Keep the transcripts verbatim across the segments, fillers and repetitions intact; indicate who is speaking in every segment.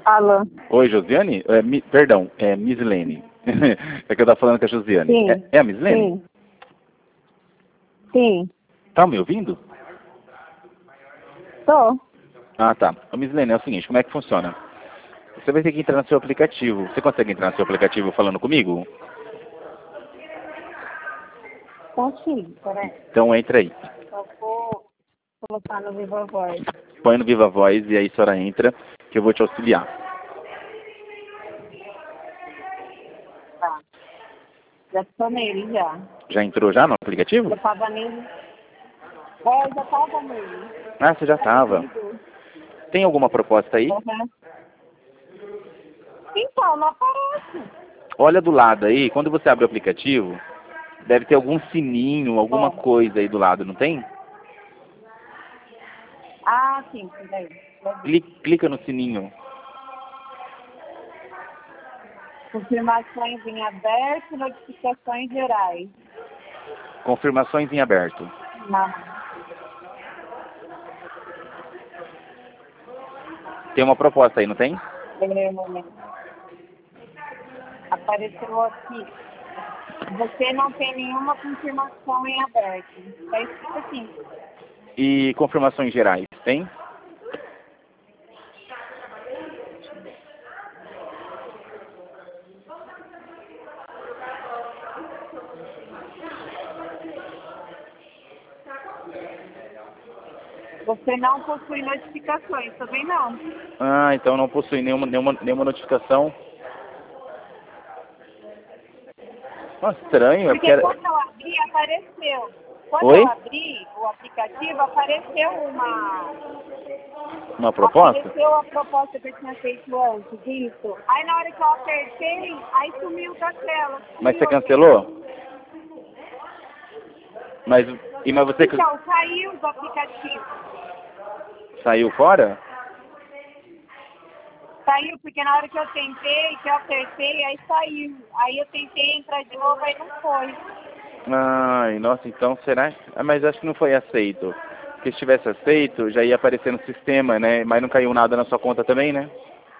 Speaker 1: Alô?
Speaker 2: Oi, Josiane? É, mi, perdão, é Mislene. É que eu tava falando com a Josiane.
Speaker 1: Sim.
Speaker 2: É, é a Mislene?
Speaker 1: Sim. Sim.
Speaker 2: Tá me ouvindo?
Speaker 1: Tô.
Speaker 2: Ah, tá. Ô, Mislene, é o seguinte, como é que funciona? Você vai ter que entrar no seu aplicativo. Você consegue entrar no seu aplicativo falando comigo?
Speaker 1: Consigo, peraí.
Speaker 2: Então entra aí.
Speaker 1: Só vou colocar no Viva Voz.
Speaker 2: Põe no Viva Voz e aí a senhora entra, que eu vou te auxiliar.
Speaker 1: Tá. Já tô nele, já.
Speaker 2: Já entrou já no aplicativo?
Speaker 1: Eu tava nele. É, eu já tava nele.
Speaker 2: Ah, você já tava. Tem alguma proposta aí?
Speaker 1: Uhum. Então, não aparece.
Speaker 2: Olha do lado aí, quando você abre o aplicativo, deve ter algum sininho, alguma
Speaker 1: É.
Speaker 2: coisa aí do lado, não tem?
Speaker 1: Ah, sim, peraí.
Speaker 2: Cli- Clica no sininho.
Speaker 1: Confirmações em aberto, notificações gerais.
Speaker 2: Confirmações em aberto.
Speaker 1: Não.
Speaker 2: Tem uma proposta aí, não tem?
Speaker 1: É, apareceu aqui. Você não tem nenhuma confirmação em aberto. Está escrito aqui.
Speaker 2: E confirmações gerais, tem?
Speaker 1: Você não possui notificações, também não.
Speaker 2: Ah, então não possui nenhuma, nenhuma, nenhuma notificação. Nossa, estranho, é porque
Speaker 1: Porque
Speaker 2: era...
Speaker 1: quando eu abri, apareceu. Quando
Speaker 2: Oi?
Speaker 1: eu abri o aplicativo, apareceu uma...
Speaker 2: Uma proposta?
Speaker 1: Apareceu a proposta que eu tinha feito antes disso. Aí na hora que eu apertei, aí sumiu da tela.
Speaker 2: Mas
Speaker 1: Sumiu
Speaker 2: você
Speaker 1: aqui.
Speaker 2: cancelou? Mas, e, mas você
Speaker 1: Então, saiu do aplicativo.
Speaker 2: saiu fora?
Speaker 1: Saiu porque na hora que eu tentei, que eu apertei, aí saiu. Aí eu tentei entrar de novo, aí não foi.
Speaker 2: Ai, nossa, então será? Ah, mas acho que não foi aceito. Porque se tivesse aceito, já ia aparecer no sistema, né? Mas não caiu nada na sua conta também, né?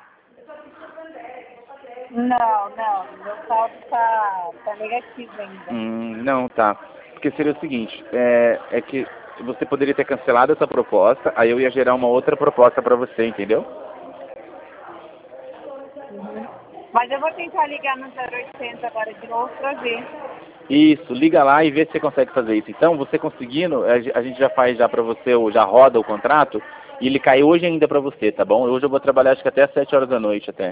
Speaker 1: Não, não. Meu saldo tá, tá negativo ainda.
Speaker 2: Hum, não, tá. Porque seria o seguinte, é, é que você poderia ter cancelado essa proposta, aí eu ia gerar uma outra proposta pra você, entendeu?
Speaker 1: Uhum. Mas eu vou tentar ligar no zero oitocentos agora de novo pra ver.
Speaker 2: Isso, liga lá e vê se você consegue fazer isso. Então, você conseguindo, a ge- a gente já faz já pra você, ou já roda o contrato, e ele cai hoje ainda pra você, tá bom? Hoje eu vou trabalhar acho que até às sete horas da noite até.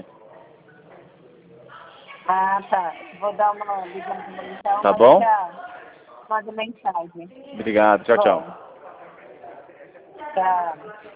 Speaker 1: Ah, tá. Vou dar uma ligadinha então,
Speaker 2: Tá
Speaker 1: mas eu
Speaker 2: bom?
Speaker 1: já mando mensagem.
Speaker 2: Obrigado, tchau, tchau.
Speaker 1: Bom, tá.